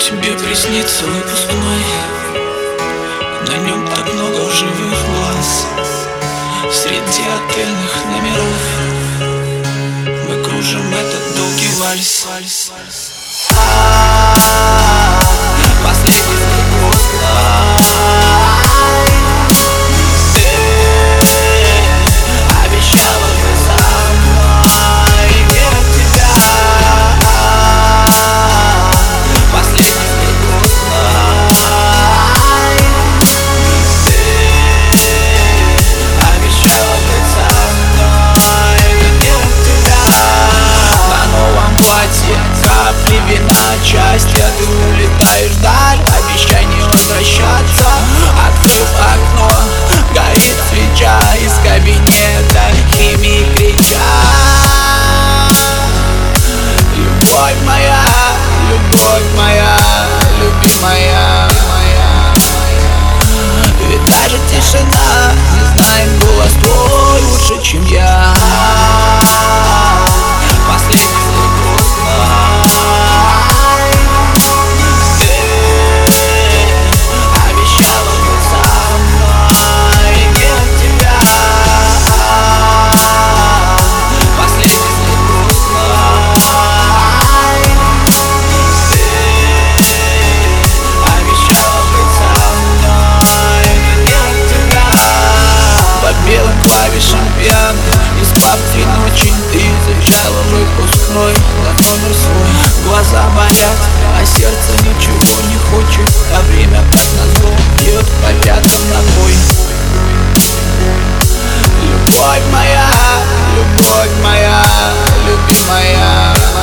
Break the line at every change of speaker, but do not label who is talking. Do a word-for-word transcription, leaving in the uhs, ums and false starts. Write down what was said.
Тебе приснится выпускной, на нем так много живых глаз. Среди отельных номеров мы кружим этот долгий вальс. Последний выпускной. Капли вина, счастья, ты улетаешь вдаль. Обещай не возвращаться. Открыв окно, горит свеча. Из кабинета химии кричат: любовь моя, любовь моя, любимая. Ведь даже тишина не знает голос твой лучше, чем я. Последний клавишам пьян, не спав три ночи, ты изучала выпускной на номер свой. Глаза болят, а сердце ничего не хочет, а время как назло бьет по пятам ногой. Любовь моя, любовь моя, любимая.